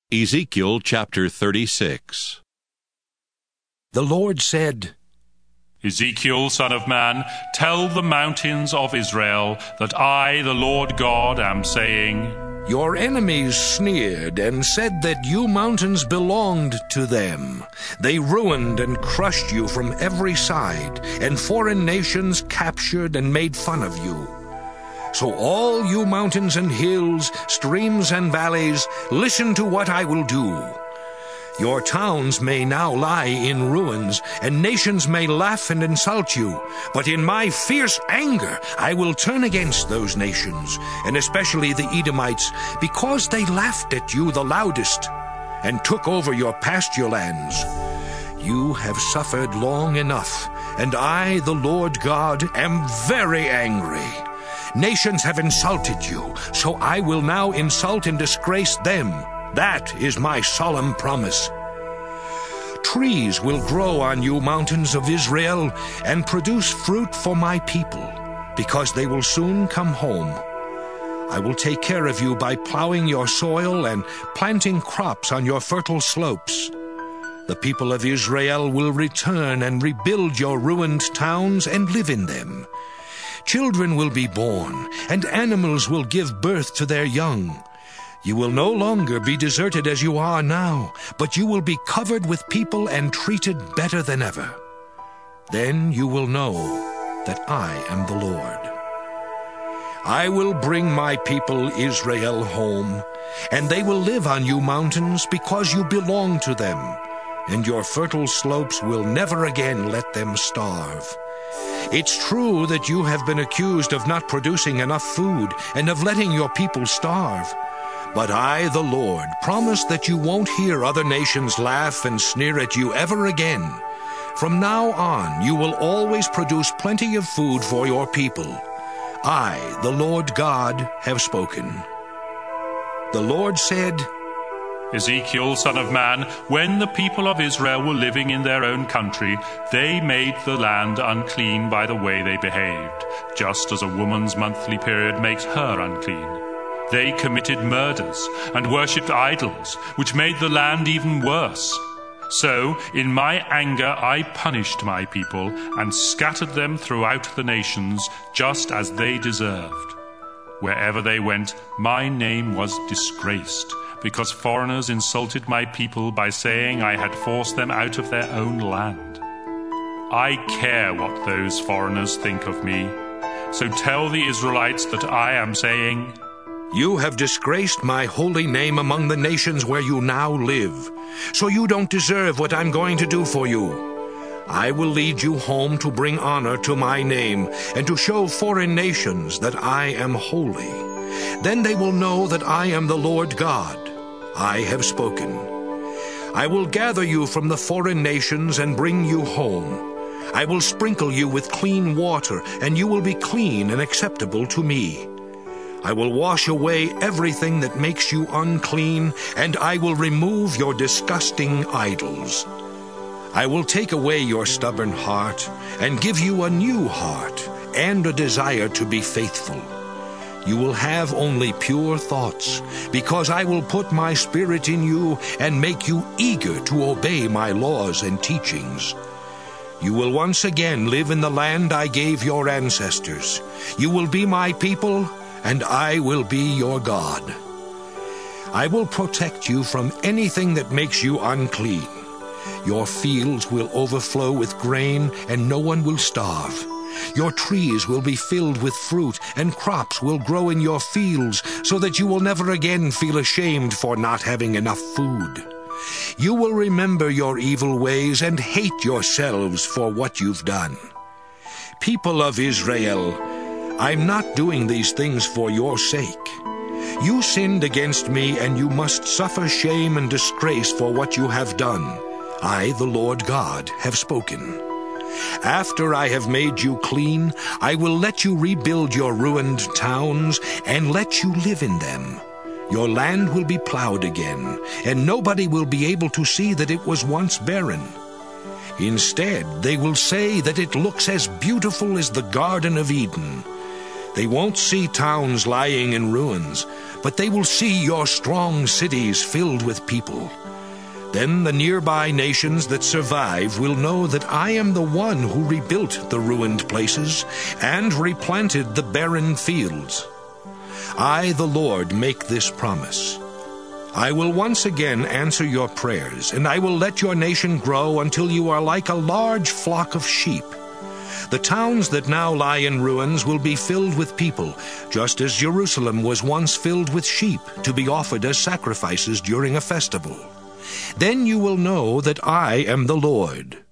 Ezekiel chapter 36. The Lord said, Ezekiel, son of man, tell the mountains of Israel that I, the Lord God, am saying, Your enemies sneered and said that you mountains belonged to them. They ruined and crushed you from every side, and foreign nations captured and made fun of you. So all you mountains and hills, streams and valleys, listen to what I will do. Your towns may now lie in ruins, and nations may laugh and insult you. But in my fierce anger I will turn against those nations, and especially the Edomites, because they laughed at you the loudest, and took over your pasture lands. You have suffered long enough, and I, the Lord God, am very angry. Nations have insulted you, so I will now insult and disgrace them. That is my solemn promise. Trees will grow on you, mountains of Israel, and produce fruit for my people, because they will soon come home. I will take care of you by plowing your soil and planting crops on your fertile slopes. The people of Israel will return and rebuild your ruined towns and live in them. Children will be born, and animals will give birth to their young. You will no longer be deserted as you are now, but you will be covered with people and treated better than ever. Then you will know that I am the Lord. I will bring my people Israel home, and they will live on you mountains because you belong to them, and your fertile slopes will never again let them starve. It's true that you have been accused of not producing enough food and of letting your people starve. But I, the Lord, promise that you won't hear other nations laugh and sneer at you ever again. From now on, you will always produce plenty of food for your people. I, the Lord God, have spoken. The Lord said, Ezekiel, son of man, when the people of Israel were living in their own country, they made the land unclean by the way they behaved, just as a woman's monthly period makes her unclean. They committed murders and worshipped idols, which made the land even worse. So, in my anger, I punished my people and scattered them throughout the nations, just as they deserved. Wherever they went, my name was disgraced, because foreigners insulted my people by saying I had forced them out of their own land. I care what those foreigners think of me. So tell the Israelites that I am saying, You have disgraced my holy name among the nations where you now live, so you don't deserve what I'm going to do for you. I will lead you home to bring honor to my name and to show foreign nations that I am holy. Then they will know that I am the Lord God. I have spoken. I will gather you from the foreign nations and bring you home. I will sprinkle you with clean water, and you will be clean and acceptable to me. I will wash away everything that makes you unclean, and I will remove your disgusting idols. I will take away your stubborn heart and give you a new heart and a desire to be faithful. You will have only pure thoughts, because I will put my spirit in you and make you eager to obey my laws and teachings. You will once again live in the land I gave your ancestors. You will be my people, and I will be your God. I will protect you from anything that makes you unclean. Your fields will overflow with grain, and no one will starve. Your trees will be filled with fruit, and crops will grow in your fields, so that you will never again feel ashamed for not having enough food. You will remember your evil ways and hate yourselves for what you've done. People of Israel, I'm not doing these things for your sake. You sinned against me, and you must suffer shame and disgrace for what you have done. I, the Lord God, have spoken. After I have made you clean, I will let you rebuild your ruined towns and let you live in them. Your land will be plowed again, and nobody will be able to see that it was once barren. Instead, they will say that it looks as beautiful as the Garden of Eden. They won't see towns lying in ruins, but they will see your strong cities filled with people. Then the nearby nations that survive will know that I am the one who rebuilt the ruined places and replanted the barren fields. I, the Lord, make this promise. I will once again answer your prayers, and I will let your nation grow until you are like a large flock of sheep. The towns that now lie in ruins will be filled with people, just as Jerusalem was once filled with sheep to be offered as sacrifices during a festival. Then you will know that I am the Lord.